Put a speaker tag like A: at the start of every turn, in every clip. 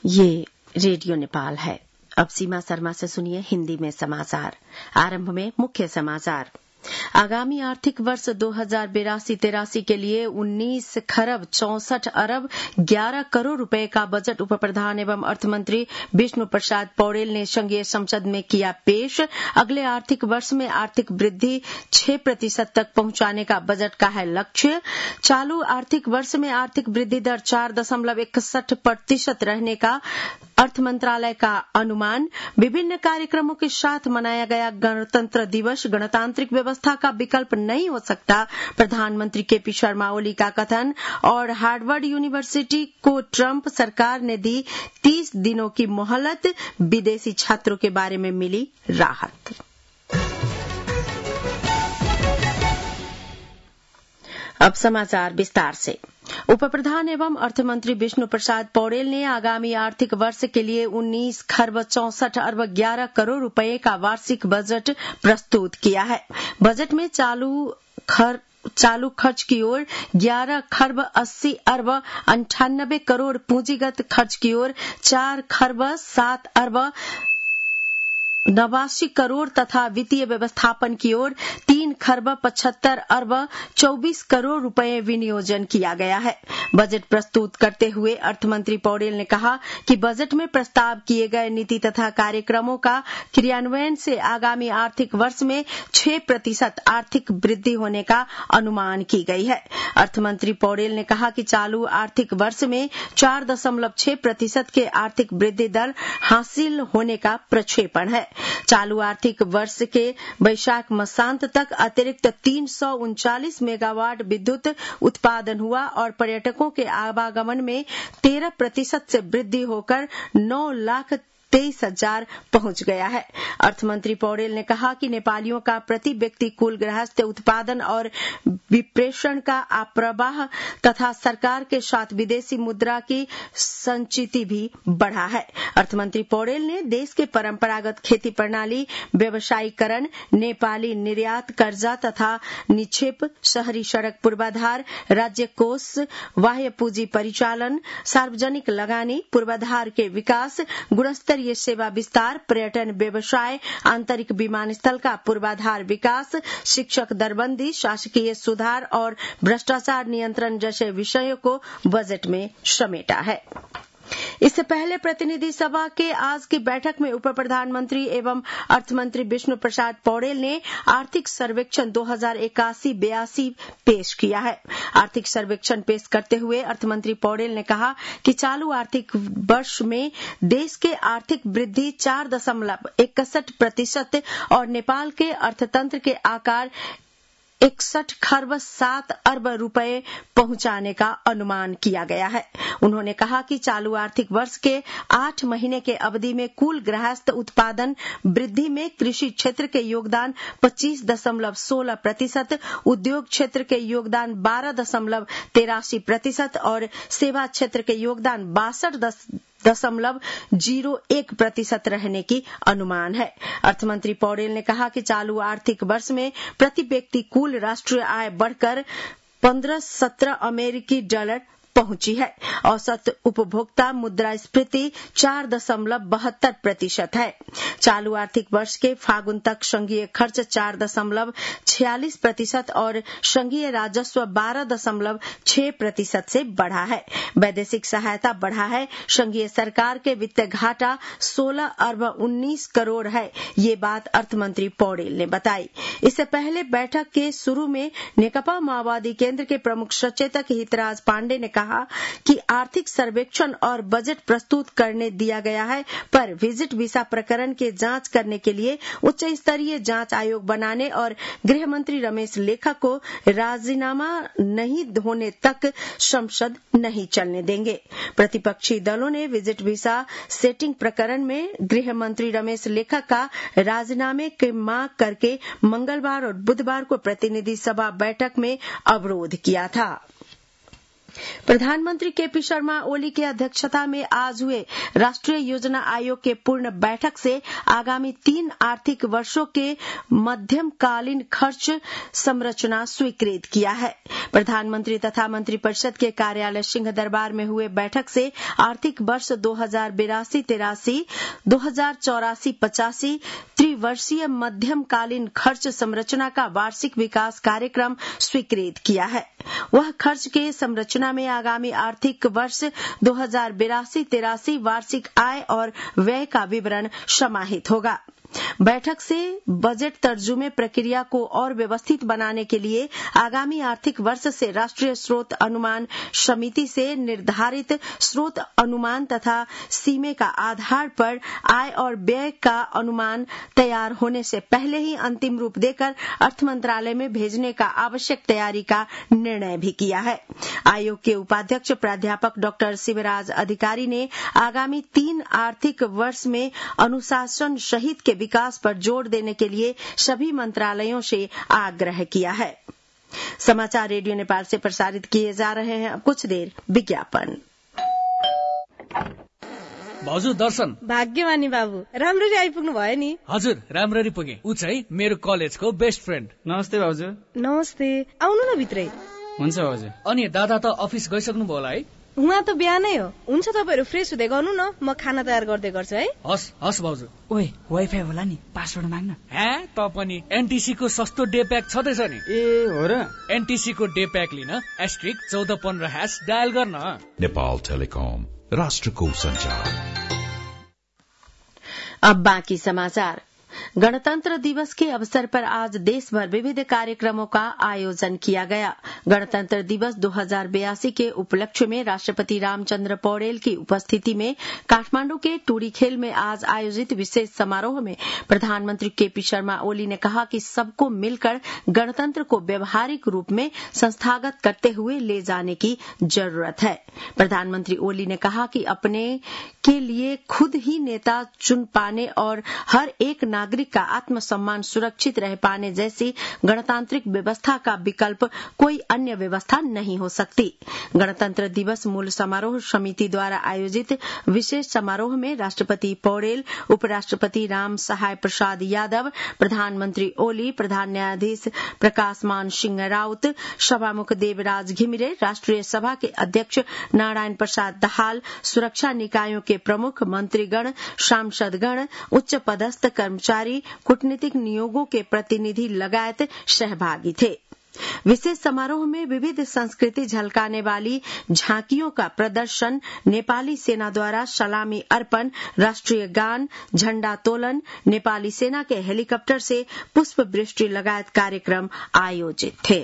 A: ये रेडियो नेपाल है। अब सीमा शर्मा से सुनिए हिंदी में समाचार। आरंभ में मुख्य समाचार। आगामी आर्थिक वर्ष 2082-83 के लिए 19 खरब 64 अरब 11 करोड़ रुपए का बजट उप प्रधान एवं अर्थमंत्री विष्णु प्रसाद पौडेल ने संघीय संसद में किया पेश। अगले आर्थिक वर्ष में आर्थिक वृद्धि 6% तक पहुंचाने का बजट का है लक्ष्य। चालू आर्थिक वर्ष में आर्थिक वृद्धि दर 4.61% रहने का अर्थ मंत्रालय का अनुमान। विभिन्न कार्यक्रमों के साथ मनाया गया गणतंत्र दिवस गणतांत्रिक व्यवस्था का विकल्प नहीं हो सकता, प्रधानमंत्री केपी शर्मा ओली का कथन। और हार्वर्ड यूनिवर्सिटी को ट्रंप सरकार ने दी 30 दिनों की मोहलत, विदेशी छात्रों के बारे में मिली राहत। अब समाचार विस्तार से। उप प्रधान एवं अर्थमंत्री विष्णु प्रसाद पौडेल ने आगामी आर्थिक वर्ष के लिए 19 खरब 64 अरब 11 करोड़ रुपए का वार्षिक बजट प्रस्तुत किया है। बजट में चालू खर्च की ओर 11 खरब 80 अरब 98 करोड़, पूंजीगत खर्च की ओर 4 खरब 7 अरब 89 करोड़ तथा वित्तीय व्यवस्थापन की ओर 3 खरब 75 अरब 24 करोड़ रुपए विनियोजन किया गया है। बजट प्रस्तुत करते हुए अर्थमंत्री पौडेल ने कहा कि बजट में प्रस्ताव किए गए नीति तथा कार्यक्रमों का क्रियान्वयन से आगामी आर्थिक वर्ष में 6% आर्थिक वृद्धि होने का अनुमान की गई है। अर्थमंत्री पौडेल ने कहा कि चालू आर्थिक वर्ष में 4.6% के आर्थिक वृद्धि दर हासिल होने का प्रक्षेपण है। चालू आर्थिक वर्ष के वैशाख मासांत तक अतिरिक्त 339 मेगावाट विद्युत उत्पादन हुआ और पर्यटकों के आवागमन में 13% से वृद्धि होकर 9,23,000 पहुंच गया है। अर्थमंत्री पौडेल ने कहा कि नेपालियों का प्रति व्यक्ति कुल गृहस्थ उत्पादन और विप्रेषण का आप्रवाह तथा सरकार के साथ विदेशी मुद्रा की संचिति भी बढ़ा है। अर्थमंत्री पौडेल ने देश के परंपरागत खेती प्रणाली, व्यवसायीकरण, नेपाली निर्यात कर्जा तथा निक्षेप, शहरी सड़क पूर्वाधार, राज्य कोष, बाह्य पूंजी परिचालन, सार्वजनिक लगानी, पूर्वाधार के विकास, गुणस्तरीय सेवा विस्तार, पर्यटन व्यवसाय, आंतरिक विमानस्थल का पूर्वाधार विकास, शिक्षक दरबंदी, शासकीय सुधार और भ्रष्टाचार नियंत्रण जैसे विषयों को बजट में समेटा है। इससे पहले प्रतिनिधि सभा के आज की बैठक में उप प्रधानमंत्री एवं अर्थमंत्री विष्णु प्रसाद पौडेल ने आर्थिक सर्वेक्षण 2081-82 पेश किया है। आर्थिक सर्वेक्षण पेश करते हुए अर्थमंत्री पौडेल ने कहा कि चालू आर्थिक वर्ष में देश के आर्थिक वृद्धि 4.61% और नेपाल के अर्थतंत्र के आकार 61 खरब 7 अरब रुपए पहुंचाने का अनुमान किया गया है। उन्होंने कहा कि चालू आर्थिक वर्ष के 8 महीने के अवधि में कुल गृहस्थ उत्पादन वृद्धि में कृषि क्षेत्र के योगदान 25.16%, उद्योग क्षेत्र के योगदान 12.83% और सेवा क्षेत्र के योगदान 62.01% रहने की अनुमान है। अर्थमंत्री पौडेल ने कहा कि चालू आर्थिक वर्ष में प्रति व्यक्ति कुल राष्ट्रीय आय बढ़कर 15-17 अमेरिकी डॉलर पहुंची है। औसत उपभोक्ता मुद्रास्फीति 4.72% है। चालू आर्थिक वर्ष के फागुन तक संघीय खर्च 4.46% और संघीय राजस्व 12.6% से बढ़ा है। वैदेशिक सहायता बढ़ा है। संघीय सरकार के वित्त घाटा 16 अरब 19 करोड़ है। ये बात अर्थमंत्री पौडेल ने बताई। इससे पहले बैठक के शुरू में नेकपा माओवादी केंद्र के प्रमुख सचेतक हितराज पांडे ने कहा कि आर्थिक सर्वेक्षण और बजट प्रस्तुत करने दिया गया है, पर विजिट वीसा प्रकरण के जांच करने के लिए उच्च स्तरीय जांच आयोग बनाने और गृह मंत्री रमेश लेखा को राजीनामा नहीं होने तक संसद नहीं चलने देंगे। प्रतिपक्षी दलों ने विजिट वीसा सेटिंग प्रकरण में गृह मंत्री रमेश लेखा का राजीनामे की मांग करके मंगलवार और बुधवार को प्रतिनिधि सभा बैठक में अवरोध किया था। प्रधानमंत्री केपी शर्मा ओली की अध्यक्षता में आज हुए राष्ट्रीय योजना आयोग के पूर्ण बैठक से आगामी 3 आर्थिक वर्षों के मध्यमकालीन खर्च संरचना स्वीकृत किया है। प्रधानमंत्री तथा मंत्रिपरिषद के कार्यालय सिंह दरबार में हुए बैठक से आर्थिक वर्ष 2082-83, 2084-85 त्रिवर्षीय मध्यमकालीन खर्च संरचना का वार्षिक विकास कार्यक्रम स्वीकृत किया है। वह खर्च के संरचना में आगामी आर्थिक वर्ष 2082-83 वार्षिक आय और व्यय का विवरण समाहित होगा। बैठक से बजट तर्जुमे प्रक्रिया को और व्यवस्थित बनाने के लिए आगामी आर्थिक वर्ष से राष्ट्रीय स्रोत अनुमान समिति से निर्धारित स्रोत अनुमान तथा सीमे का आधार पर आय और व्यय का अनुमान तैयार होने से पहले ही अंतिम रूप देकर अर्थ मंत्रालय में भेजने का आवश्यक तैयारी का निर्णय भी किया है। आयोग के उपाध्यक्ष प्राध्यापक डॉ शिवराज अधिकारी ने आगामी 3 आर्थिक वर्ष में अनुशासन सहित के विकास पर जोर देने के लिए सभी मंत्रालयों से आग्रह किया है। समाचार रेडियो नेपाल से प्रसारित किए जा रहे हैं। अब कुछ देर विज्ञापन।
B: भाउजू दर्शन।
C: भाग्यमानी बाबु, राम्ररी आइपुग्नु भयो नि।
B: हजुर, राम्ररी पुगे। ऊ चाहिँ मेरो कलेजको बेस्ट फ्रेन्ड।
D: नमस्ते भाउजू।
C: नमस्ते, आउनु न भित्रै।
D: हुन्छ भाउजू।
B: अनि दादा त अफिस गइसक्नु भयो होला है?
C: उहाँ त बिहानै हो। हुन्छ, तपाईहरु फ्रेश हुँदै गर्नु न, म खाना तयार गर्दै गर्छु है।
B: हस् हस् भाउजू।
D: ओए, वाइफाई होला नि, पासवर्ड माग्न।
B: हे, त पनि एनटीसी को सस्तो डे प्याक छदैछ नि।
D: ए हो र?
B: एनटीसी को डे प्याक लिन *1415# डायल गर्न।
E: नेपाल टेलिकम, राष्ट्रको संचार।
A: अब बाकी समाचार। गणतंत्र दिवस के अवसर पर आज देशभर विविध कार्यक्रमों का आयोजन किया गया। गणतंत्र दिवस 2082 के उपलक्ष्य में राष्ट्रपति रामचंद्र पौडेल की उपस्थिति में काठमांडू के टूरीखेल में आज आयोजित विशेष समारोह में प्रधानमंत्री केपी शर्मा ओली ने कहा कि सबको मिलकर गणतंत्र को व्यवहारिक रूप में संस्थागत करते हुए ले जाने की जरूरत है। प्रधानमंत्री ओली ने कहा कि अपने के लिए खुद ही नेता चुन पाने और हर एक नागरिक का आत्मसम्मान सुरक्षित रह पाने जैसी गणतांत्रिक व्यवस्था का विकल्प कोई अन्य व्यवस्था नहीं हो सकती। गणतंत्र दिवस मूल समारोह समिति द्वारा आयोजित विशेष समारोह में राष्ट्रपति पौडेल, उपराष्ट्रपति राम सहाय प्रसाद यादव, प्रधानमंत्री ओली, प्रधान न्यायाधीश प्रकाशमान सिंह राउत, सभामुख देवराज घिमिरे, राष्ट्रीय सभा के अध्यक्ष नारायण प्रसाद दाहाल, सुरक्षा निकायों के प्रमुख, मंत्रीगण, सांसदगण, उच्च पदस्थ कर्मचारी, कूटनीतिक नियोगों के प्रतिनिधि लगायत सहभागी थे। विशेष समारोह में विविध संस्कृति झलकाने वाली झांकियों का प्रदर्शन, नेपाली सेना द्वारा सलामी अर्पण, राष्ट्रीय गान, झंडोत्तोलन, नेपाली सेना के हेलीकॉप्टर से पुष्प वृष्टि लगायत कार्यक्रम आयोजित थे।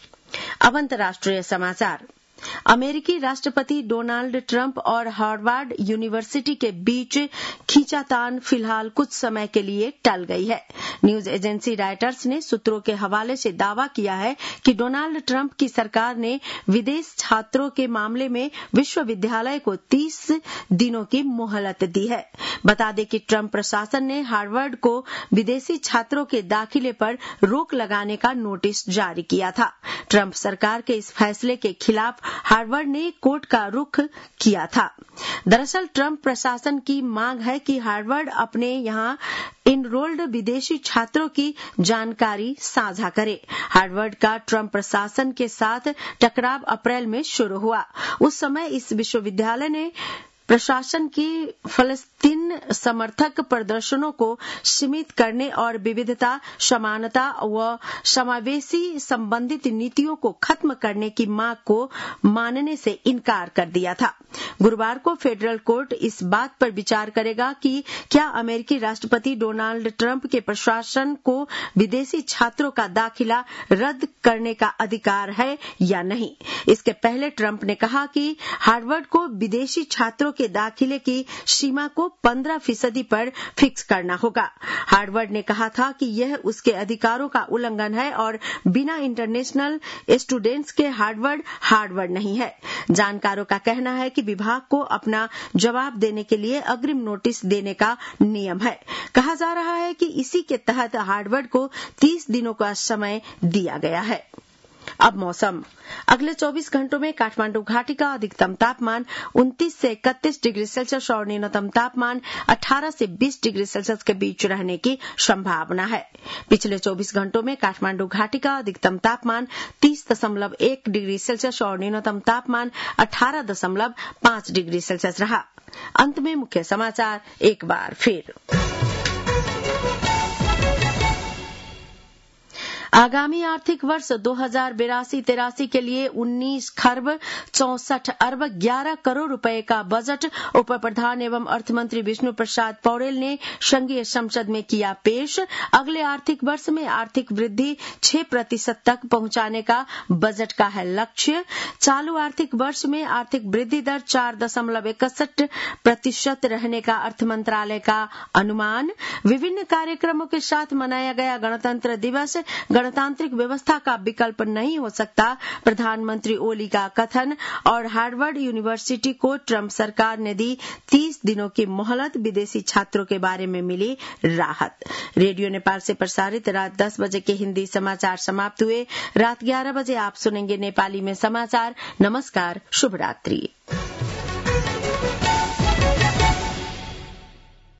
A: अब अंतर्राष्ट्रीय समाचार। अमेरिकी राष्ट्रपति डोनाल्ड ट्रंप और हार्वर्ड यूनिवर्सिटी के बीच खींचातान फिलहाल कुछ समय के लिए टल गई है। न्यूज एजेंसी रॉयटर्स ने सूत्रों के हवाले से दावा किया है कि डोनाल्ड ट्रंप की सरकार ने विदेश छात्रों के मामले में विश्वविद्यालय को 30 दिनों की मोहलत दी है। बता दें कि ट्रंप प्रशासन ने हार्वर्ड को विदेशी छात्रों के दाखिले पर रोक लगाने का नोटिस जारी किया था। ट्रंप सरकार के इस फैसले के खिलाफ हार्वर्ड ने कोर्ट का रुख किया था। दरअसल ट्रंप प्रशासन की मांग है कि हार्वर्ड अपने यहां इनरोल्ड विदेशी छात्रों की जानकारी साझा करे। हार्वर्ड का ट्रंप प्रशासन के साथ टकराव अप्रैल में शुरू हुआ। उस समय इस विश्वविद्यालय ने प्रशासन की फलस्तीन समर्थक प्रदर्शनों को सीमित करने और विविधता, समानता व समावेशी संबंधित नीतियों को खत्म करने की मांग को मानने से इनकार कर दिया था। गुरुवार को फेडरल कोर्ट इस बात पर विचार करेगा कि क्या अमेरिकी राष्ट्रपति डोनाल्ड ट्रंप के प्रशासन को विदेशी छात्रों का दाखिला रद्द करने का अधिकार है या नहीं। इसके पहले ट्रंप ने कहा कि हार्वर्ड को विदेशी छात्रों के दाखिले की सीमा को 15% पर फिक्स करना होगा। हार्वर्ड ने कहा था कि यह उसके अधिकारों का उल्लंघन है और बिना इंटरनेशनल स्टूडेंट्स के हार्वर्ड नहीं है। जानकारों का कहना है कि विभाग को अपना जवाब देने के लिए अग्रिम नोटिस देने का नियम है। कहा जा रहा है कि इसी के तहत हार्वर्ड को 30 दिनों का समय दिया गया है। अब मौसम। अगले 24 घंटों में काठमांडू घाटी का अधिकतम तापमान 29 से 31 डिग्री सेल्सियस और न्यूनतम तापमान 18 से 20 डिग्री सेल्सियस के बीच रहने की संभावना है। पिछले 24 घंटों में काठमांडू घाटी का अधिकतम तापमान 30.1 डिग्री सेल्सियस और न्यूनतम तापमान 18.5 डिग्री सेल्सियस रहा। अंत में मुख्य समाचार एक बार फिर। आगामी आर्थिक वर्ष 2082-83 के लिए 19 खरब 64 अरब 11 करोड़ रुपए का बजट उप प्रधान एवं अर्थमंत्री विष्णु प्रसाद पौड़ेल ने संघीय संसद में किया पेश। अगले आर्थिक वर्ष में आर्थिक वृद्धि 6% तक पहुंचाने का बजट का है लक्ष्य। चालू आर्थिक वर्ष में आर्थिक वृद्धि दर 4.61% रहने का अर्थ मंत्रालय का अनुमान। विभिन्न कार्यक्रमों के साथ मनाया गया गणतंत्र दिवस गणतांत्रिक व्यवस्था का विकल्प नहीं हो सकता, प्रधानमंत्री ओली का कथन। और हार्वर्ड यूनिवर्सिटी को ट्रंप सरकार ने दी 30 दिनों की मोहलत, विदेशी छात्रों के बारे में मिली राहत। रेडियो नेपाल से प्रसारित रात 10 बजे के हिंदी समाचार समाप्त हुए। रात 11 बजे आप सुनेंगे नेपाली में समाचार। नमस्कार, शुभ रात्रि।